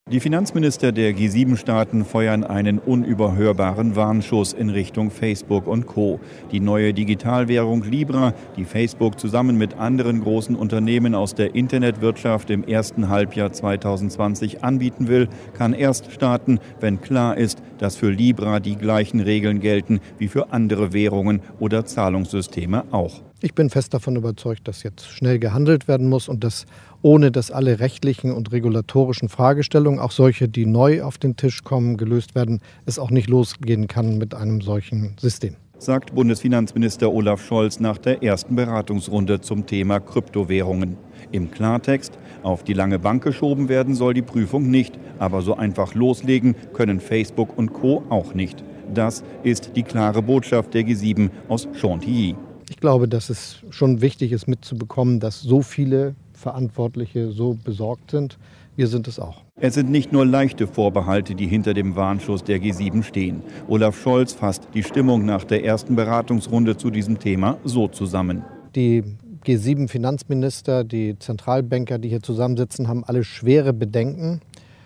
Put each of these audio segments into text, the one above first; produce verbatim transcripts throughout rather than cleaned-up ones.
Die Finanzminister der G sieben Staaten feuern einen unüberhörbaren Warnschuss in Richtung Facebook und Co. Die neue Digitalwährung Libra, die Facebook zusammen mit anderen großen Unternehmen aus der Internetwirtschaft im ersten Halbjahr zweitausendzwanzig anbieten will, kann erst starten, wenn klar ist, dass für Libra die gleichen Regeln gelten wie für andere Währungen oder Zahlungssysteme auch. Ich bin fest davon überzeugt, dass jetzt schnell gehandelt werden muss und dass ohne dass alle rechtlichen und regulatorischen Fragestellungen, auch solche, die neu auf den Tisch kommen, gelöst werden, es auch nicht losgehen kann mit einem solchen System. Sagt Bundesfinanzminister Olaf Scholz nach der ersten Beratungsrunde zum Thema Kryptowährungen. Im Klartext, auf die lange Bank geschoben werden soll die Prüfung nicht, aber so einfach loslegen können Facebook und Co. auch nicht. Das ist die klare Botschaft der G sieben aus Chantilly. Ich glaube, dass es schon wichtig ist mitzubekommen, dass so viele Verantwortliche so besorgt sind. Wir sind es auch. Es sind nicht nur leichte Vorbehalte, die hinter dem Warnschuss der G sieben stehen. Olaf Scholz fasst die Stimmung nach der ersten Beratungsrunde zu diesem Thema so zusammen. Die G sieben Finanzminister, die Zentralbanker, die hier zusammensitzen, haben alle schwere Bedenken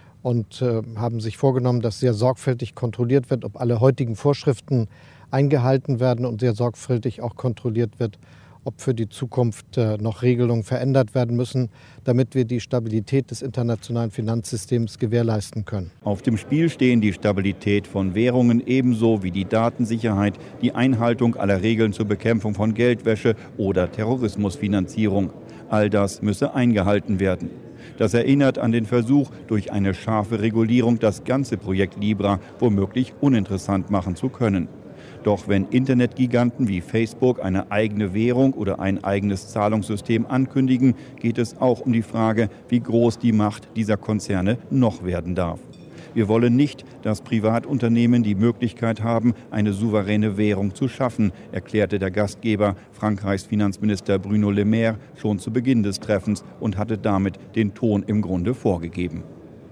und äh, haben sich vorgenommen, dass sehr sorgfältig kontrolliert wird, ob alle heutigen Vorschriften eingehalten werden und sehr sorgfältig auch kontrolliert wird, ob für die Zukunft äh, noch Regelungen verändert werden müssen, damit wir die Stabilität des internationalen Finanzsystems gewährleisten können. Auf dem Spiel stehen die Stabilität von Währungen ebenso wie die Datensicherheit, die Einhaltung aller Regeln zur Bekämpfung von Geldwäsche oder Terrorismusfinanzierung. All das müsse eingehalten werden. Das erinnert an den Versuch, durch eine scharfe Regulierung das ganze Projekt Libra womöglich uninteressant machen zu können. Doch wenn Internetgiganten wie Facebook eine eigene Währung oder ein eigenes Zahlungssystem ankündigen, geht es auch um die Frage, wie groß die Macht dieser Konzerne noch werden darf. Wir wollen nicht, dass Privatunternehmen die Möglichkeit haben, eine souveräne Währung zu schaffen, erklärte der Gastgeber, Frankreichs Finanzminister Bruno Le Maire, schon zu Beginn des Treffens und hatte damit den Ton im Grunde vorgegeben.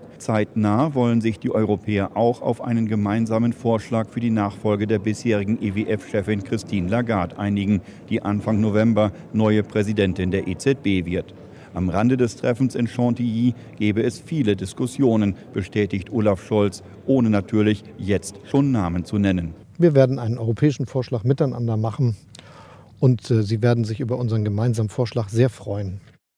Zeitnah wollen sich die Europäer auch auf einen gemeinsamen Vorschlag für die Nachfolge der bisherigen E W F-Chefin Christine Lagarde einigen, die Anfang November neue Präsidentin der E Z B wird. Am Rande des Treffens in Chantilly gebe es viele Diskussionen, bestätigt Olaf Scholz, ohne natürlich jetzt schon Namen zu nennen. Wir werden einen europäischen Vorschlag miteinander machen und äh, Sie werden sich über unseren gemeinsamen Vorschlag sehr freuen.